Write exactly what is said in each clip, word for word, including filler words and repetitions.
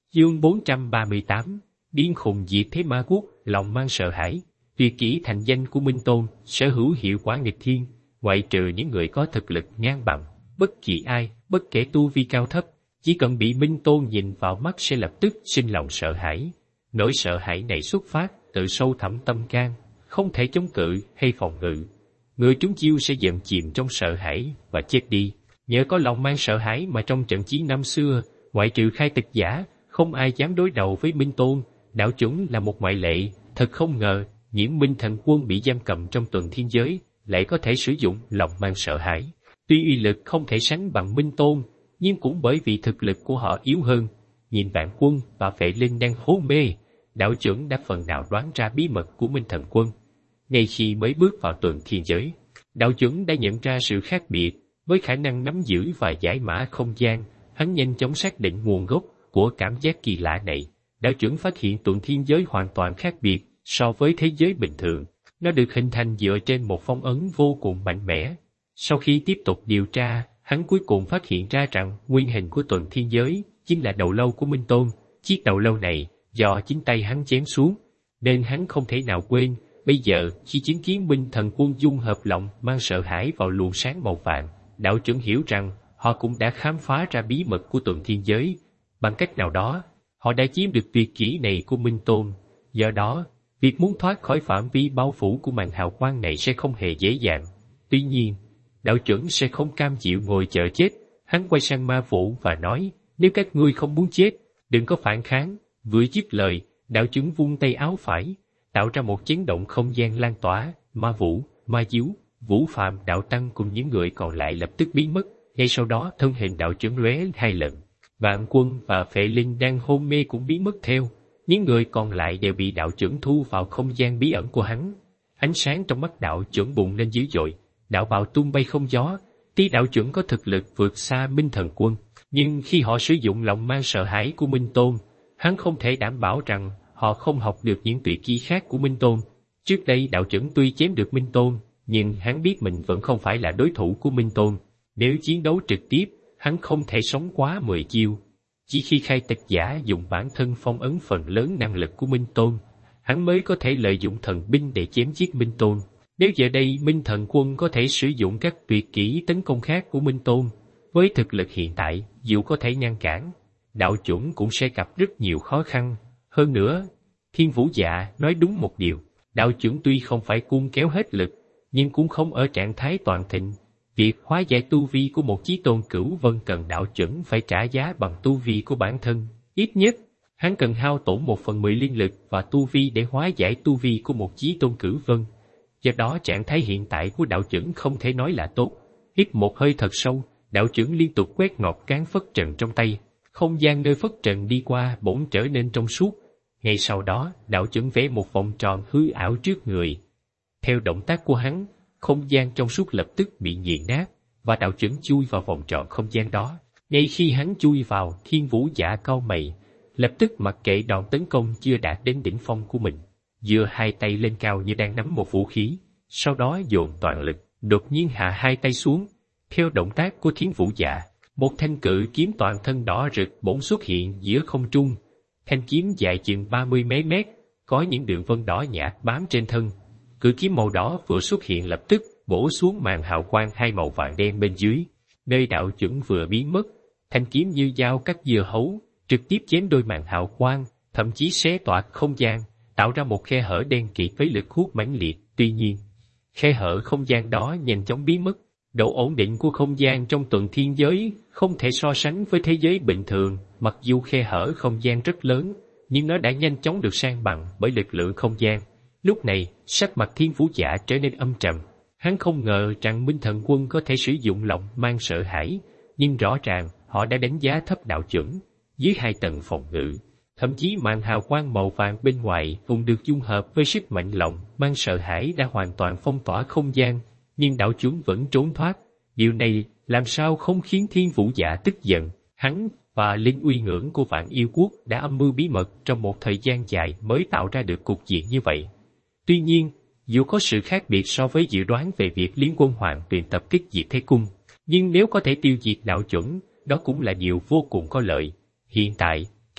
Chương bốn trăm ba mươi tám, điên khùng diệt thế ma quốc, lòng mang sợ hãi. Tuyệt kỹ thành danh của Minh Tôn, sở hữu hiệu quả nghịch thiên, ngoại trừ những người có thực lực ngang bằng, bất kỳ ai, bất kể tu vi cao thấp, chỉ cần bị Minh Tôn nhìn vào mắt sẽ lập tức sinh lòng sợ hãi. Nỗi sợ hãi này xuất phát từ sâu thẳm tâm can, không thể chống cự hay phòng ngự. Người trúng chiêu sẽ dần chìm trong sợ hãi và chết đi. Nhờ có lòng mang sợ hãi mà trong trận chiến năm xưa, ngoại trừ khai tịch giả, không ai dám đối đầu với Minh Tôn. Đạo chuẩn là một ngoại lệ. Thật không ngờ, Nhiễm Minh Thần Quân bị giam cầm trong tuần thiên giới, lại có thể sử dụng lòng mang sợ hãi. Tuy uy lực không thể sánh bằng Minh Tôn, nhưng cũng bởi vì thực lực của họ yếu hơn. Nhìn Vạn Quân và Phệ Linh đang hôn mê, đạo chuẩn đã phần nào đoán ra bí mật của Minh Thần Quân. Ngay khi mới bước vào tuần thiên giới, đạo chuẩn đã nhận ra sự khác biệt. Với khả năng nắm giữ và giải mã không gian, hắn nhanh chóng xác định nguồn gốc của cảm giác kỳ lạ này. Đạo chuẩn phát hiện tuần thiên giới hoàn toàn khác biệt so với thế giới bình thường. Nó được hình thành dựa trên một phong ấn vô cùng mạnh mẽ. Sau khi tiếp tục điều tra, hắn cuối cùng phát hiện ra rằng nguyên hình của tuần thiên giới chính là đầu lâu của Minh Tôn. Chiếc đầu lâu này do chính tay hắn chém xuống, nên hắn không thể nào quên. Bây giờ, khi chứng kiến Minh Thần Quân dung hợp lòng mang sợ hãi vào luồng sáng màu vàng, đạo chuẩn hiểu rằng họ cũng đã khám phá ra bí mật của tuần thiên giới. Bằng cách nào đó, họ đã chiếm được tuyệt kỹ này của Minh Tôn. Do đó, việc muốn thoát khỏi phạm vi bao phủ của màn hào quang này sẽ không hề dễ dàng. Tuy nhiên, đạo chuẩn sẽ không cam chịu ngồi chờ chết. Hắn quay sang Ma Vũ và nói, nếu các ngươi không muốn chết, đừng có phản kháng. Vừa dứt lời, đạo chuẩn vung tay áo phải, tạo ra một chấn động không gian lan tỏa. Ma Vũ, Ma Diếu, Vũ Phạm, Đạo Tăng cùng những người còn lại lập tức biến mất. Ngay sau đó, thân hình đạo chuẩn lóe hai lần. Vạn Quân và Phệ Linh đang hôn mê cũng biến mất theo. Những người còn lại đều bị đạo chuẩn thu vào không gian bí ẩn của hắn. Ánh sáng trong mắt đạo chuẩn bùng lên dữ dội, đạo bào tung bay không gió. Tuy đạo chuẩn có thực lực vượt xa Minh Thần Quân, nhưng khi họ sử dụng lòng mang sợ hãi của Minh Tôn, hắn không thể đảm bảo rằng họ không học được những tuyệt kỹ khác của Minh Tôn. Trước đây đạo chuẩn tuy chém được Minh Tôn, nhưng hắn biết mình vẫn không phải là đối thủ của Minh Tôn. Nếu chiến đấu trực tiếp, hắn không thể sống quá mười chiêu. Chỉ khi khai tịch giả dùng bản thân phong ấn phần lớn năng lực của Minh Tôn, hắn mới có thể lợi dụng thần binh để chém giết Minh Tôn. Nếu giờ đây Minh Thần Quân có thể sử dụng các tuyệt kỹ tấn công khác của Minh Tôn, với thực lực hiện tại, dù có thể ngăn cản, đạo chuẩn cũng sẽ gặp rất nhiều khó khăn. Hơn nữa, Thiên Vũ Dạ nói đúng một điều, đạo chuẩn tuy không phải cung kéo hết lực, nhưng cũng không ở trạng thái toàn thịnh. Việc hóa giải tu vi của một chí tôn cửu vân cần đạo chuẩn phải trả giá bằng tu vi của bản thân. Ít nhất, hắn cần hao tổn một phần mười liên lực và tu vi để hóa giải tu vi của một chí tôn cửu vân. Do đó trạng thái hiện tại của đạo chuẩn không thể nói là tốt. Hít một hơi thật sâu, đạo chuẩn liên tục quét ngọc cán phất trần trong tay. Không gian nơi phất trần đi qua bỗng trở nên trong suốt. Ngay sau đó, đạo chuẩn vẽ một vòng tròn hư ảo trước người. Theo động tác của hắn, không gian trong suốt lập tức bị nghiền nát, và đạo chuẩn chui vào vòng tròn không gian đó. Ngay khi hắn chui vào, Thiên Vũ Dạ cau mày, lập tức mặc kệ đòn tấn công chưa đạt đến đỉnh phong của mình, giơ hai tay lên cao như đang nắm một vũ khí, sau đó dồn toàn lực, đột nhiên hạ hai tay xuống. Theo động tác của Thiên Vũ Dạ, một thanh cự kiếm toàn thân đỏ rực bỗng xuất hiện giữa không trung. Thanh kiếm dài chừng ba mươi mấy mét, có những đường vân đỏ nhạt bám trên thân. Cự kiếm màu đỏ vừa xuất hiện lập tức bổ xuống màn hào quang hai màu vàng đen bên dưới. Nơi đạo chuẩn vừa biến mất, thanh kiếm như dao cắt dưa hấu, trực tiếp chém đôi màn hào quang, thậm chí xé toạc không gian, tạo ra một khe hở đen kịt với lực hút mãnh liệt. Tuy nhiên, khe hở không gian đó nhanh chóng biến mất. Độ ổn định của không gian trong tuần thiên giới không thể so sánh với thế giới bình thường. Mặc dù khe hở không gian rất lớn, nhưng nó đã nhanh chóng được san bằng bởi lực lượng không gian. Lúc này, sắc mặt Thiên Vũ Dạ trở nên âm trầm. Hắn không ngờ rằng Minh Thần Quân có thể sử dụng lòng mang sợ hãi, nhưng rõ ràng họ đã đánh giá thấp đạo chuẩn. Dưới hai tầng phòng ngự, thậm chí màn hào quang màu vàng bên ngoài cũng được dung hợp với sức mạnh lòng mang sợ hãi đã hoàn toàn phong tỏa không gian, nhưng đạo chuẩn vẫn trốn thoát. Điều này làm sao không khiến Thiên Vũ Dạ tức giận. Hắn và Linh Uy Ngưỡng của Vạn Yêu Quốc đã âm mưu bí mật trong một thời gian dài mới tạo ra được cục diện như vậy. Tuy nhiên, dù có sự khác biệt so với dự đoán về việc Liên Quân Hoàng Tuyền tập kích diệt thế cung, nhưng nếu có thể tiêu diệt đạo chuẩn, đó cũng là điều vô cùng có lợi. Hiện tại,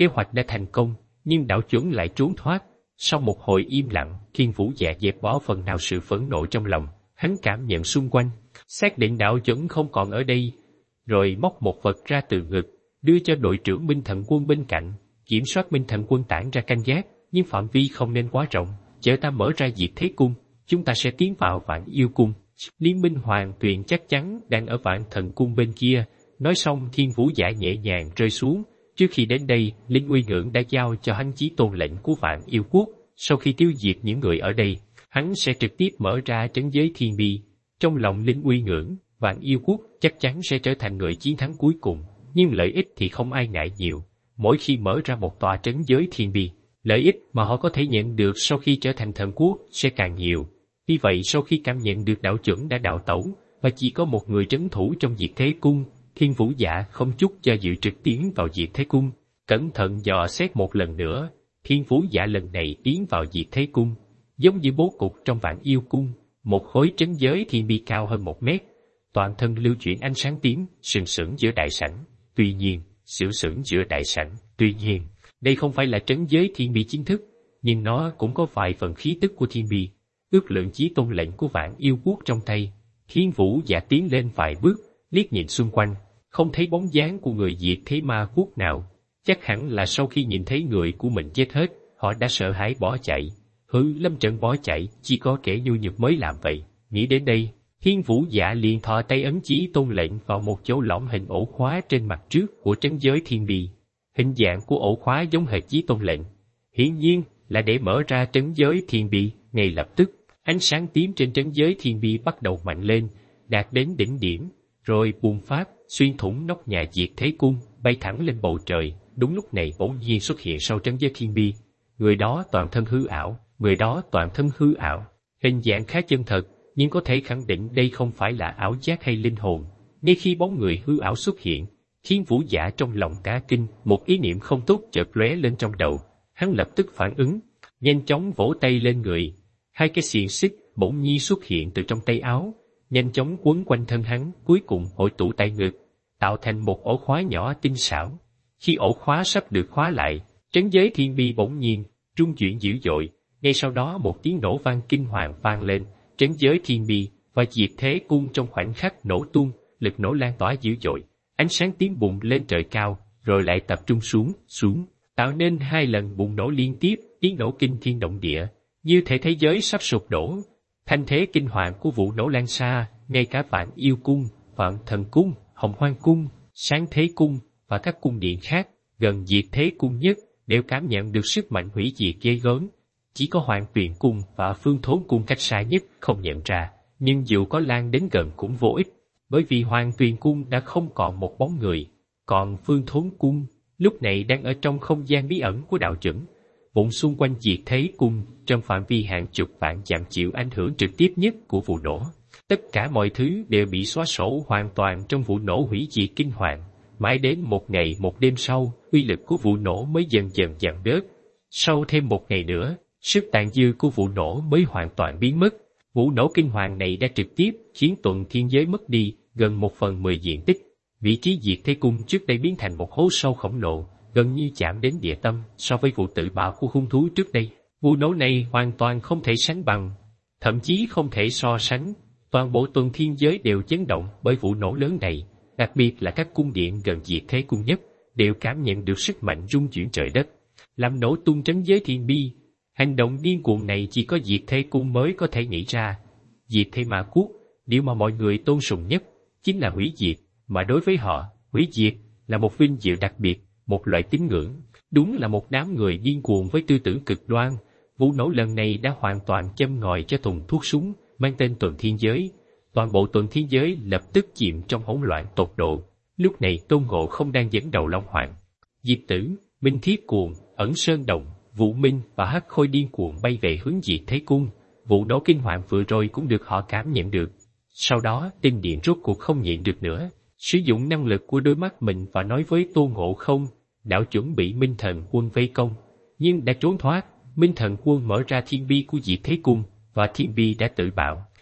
Kế hoạch đã thành công, nhưng đạo chuẩn lại trốn thoát. Sau một hồi im lặng, Thiên Vũ Dạ dẹp bỏ phần nào sự phẫn nộ trong lòng, hắn cảm nhận xung quanh, xác định đạo chuẩn không còn ở đây, rồi móc một vật ra từ ngực, đưa cho đội trưởng Minh Thần Quân bên cạnh, kiểm soát Minh Thần Quân tản ra canh gác, nhưng phạm vi không nên quá rộng, chờ ta mở ra Diệt Thế Cung, chúng ta sẽ tiến vào Vạn Yêu Cung. Liên minh Hoàng Tuyền chắc chắn đang ở Vạn Thần Cung bên kia. Nói xong, Thiên Vũ Dạ nhẹ nhàng rơi xuống. Trước khi đến đây, Linh Uy Ngưỡng đã giao cho hắn chí tôn lệnh của Vạn Yêu Quốc. Sau khi tiêu diệt những người ở đây, hắn sẽ trực tiếp mở ra trấn giới thiên bi. Trong lòng Linh Uy Ngưỡng, Vạn Yêu Quốc chắc chắn sẽ trở thành người chiến thắng cuối cùng, nhưng lợi ích thì không ai ngại nhiều. Mỗi khi mở ra một tòa trấn giới thiên bi, lợi ích mà họ có thể nhận được sau khi trở thành thần quốc sẽ càng nhiều. Vì vậy, sau khi cảm nhận được đạo chuẩn đã đạo tẩu, và chỉ có một người trấn thủ trong Diệt Thế Cung, Thiên Vũ Dạ không chút do dự trực tiến vào Diệt Thế Cung. Cẩn thận dò xét một lần nữa, Thiên Vũ Dạ lần này tiến vào Diệt Thế Cung, giống như bố cục trong Vạn Yêu Cung, một khối trấn giới thiên bi cao hơn một mét, toàn thân lưu chuyển ánh sáng tím, sừng sững giữa đại sảnh. Tuy nhiên, sững sững giữa đại sảnh, tuy nhiên, đây không phải là trấn giới thiên bi chính thức, nhưng nó cũng có vài phần khí tức của thiên bi. Ước lượng chí tôn lệnh của Vạn Yêu Quốc trong tay, Thiên Vũ Dạ tiến lên vài bước, liếc nhìn xung quanh, không thấy bóng dáng của người Diệt Thế Ma Quốc nào. Chắc hẳn là sau khi nhìn thấy người của mình chết hết, họ đã sợ hãi bỏ chạy. Hứ, lâm trận bỏ chạy, chỉ có kẻ nhu nhược mới làm vậy. Nghĩ đến đây, Thiên Vũ Dạ liền thò tay ấn chí tôn lệnh vào một chỗ lõm hình ổ khóa trên mặt trước của trấn giới thiên bi. Hình dạng của ổ khóa giống hệt chí tôn lệnh, hiển nhiên là để mở ra trấn giới thiên bi. Ngay lập tức, ánh sáng tím trên trấn giới thiên bi bắt đầu mạnh lên, đạt đến đỉnh điểm, rồi bùng phát, xuyên thủng nóc nhà Diệt Thế Cung, bay thẳng lên bầu trời. Đúng lúc này bỗng nhiên xuất hiện sau trấn giới thiên bi. Người đó toàn thân hư ảo, người đó toàn thân hư ảo, hình dạng khá chân thật, nhưng có thể khẳng định đây không phải là ảo giác hay linh hồn. Ngay khi bóng người hư ảo xuất hiện, Thiên Vũ Dạ trong lòng cả kinh, một ý niệm không tốt chợt lóe lên trong đầu. Hắn lập tức phản ứng, nhanh chóng vỗ tay lên người. Hai cái xiềng xích bỗng nhiên xuất hiện từ trong tay áo, nhanh chóng quấn quanh thân hắn, cuối cùng hội tụ tại ngực, tạo thành một ổ khóa nhỏ tinh xảo. Khi ổ khóa sắp được khóa lại, trấn giới thiên bi bỗng nhiên rung chuyển dữ dội. Ngay sau đó một tiếng nổ vang kinh hoàng vang lên, trấn giới thiên bi và Diệt Thế Cung trong khoảnh khắc nổ tung, lực nổ lan tỏa dữ dội, ánh sáng tím bùng lên trời cao, rồi lại tập trung xuống, xuống, tạo nên hai lần bùng nổ liên tiếp, tiếng nổ kinh thiên động địa, như thể thế giới sắp sụp đổ. Thanh thế kinh hoàng của vụ nổ lan xa, ngay cả Vạn Yêu Cung, Vạn Thần Cung, Hồng Hoang Cung, Sáng Thế Cung và các cung điện khác gần Diệt Thế Cung nhất đều cảm nhận được sức mạnh hủy diệt ghê gớm. Chỉ có Hoàng Tuyền Cung và Phương Thốn Cung cách xa nhất không nhận ra, nhưng dù có lan đến gần cũng vô ích, bởi vì Hoàng Tuyền Cung đã không còn một bóng người, còn Phương Thốn Cung lúc này đang ở trong không gian bí ẩn của đạo chuẩn. Vùng xung quanh Diệt Thế Cung trong phạm vi hàng chục vạn dặm chịu ảnh hưởng trực tiếp nhất của vụ nổ. Tất cả mọi thứ đều bị xóa sổ hoàn toàn trong vụ nổ hủy diệt kinh hoàng. Mãi đến một ngày một đêm sau, uy lực của vụ nổ mới dần dần giảm bớt. Sau thêm một ngày nữa, sức tàn dư của vụ nổ mới hoàn toàn biến mất. Vụ nổ kinh hoàng này đã trực tiếp khiến Tuần Thiên Giới mất đi gần một phần mười diện tích. Vị trí Diệt Thế Cung trước đây biến thành một hố sâu khổng lồ, gần như chạm đến địa tâm. So với vụ tự bạo của hung thú trước đây, vụ nổ này hoàn toàn không thể sánh bằng, thậm chí không thể so sánh. Toàn bộ Tuần Thiên Giới đều chấn động bởi vụ nổ lớn này, đặc biệt là các cung điện gần Diệt Thế Cung nhất đều cảm nhận được sức mạnh rung chuyển trời đất, làm nổ tung trấn giới thiên bi. Hành động điên cuồng này chỉ có Diệt Thế Cung mới có thể nghĩ ra. Diệt Thế Ma Quốc, điều mà mọi người tôn sùng nhất chính là hủy diệt, mà đối với họ, hủy diệt là một vinh dự đặc biệt, một loại tín ngưỡng. Đúng là một đám người điên cuồng với tư tưởng cực đoan. Vụ nổ lần này đã hoàn toàn châm ngòi cho thùng thuốc súng mang tên Tuần Thiên Giới. Toàn bộ Tuần Thiên Giới lập tức chìm trong hỗn loạn tột độ. Lúc này Tôn Ngộ Không đang dẫn đầu Long Hoàng, Diệp Tử, Minh Thiết Cuồng, Ẩn Sơn Đồng, Vũ Minh và Hắc Khôi điên cuồng bay về hướng Diệt Thế Cung. Vụ nổ kinh hoàng vừa rồi cũng được họ cảm nhận được. Sau đó, Tinh Điện rốt cuộc không nhịn được nữa, sử dụng năng lực của đôi mắt mình và nói với Tôn Ngộ Không, đạo chuẩn bị Minh Thần Quân vây công, nhưng đã trốn thoát. Minh Thần Quân mở ra thiên bi của Diệt Thế Cung, và thiên bi đã tự bạo.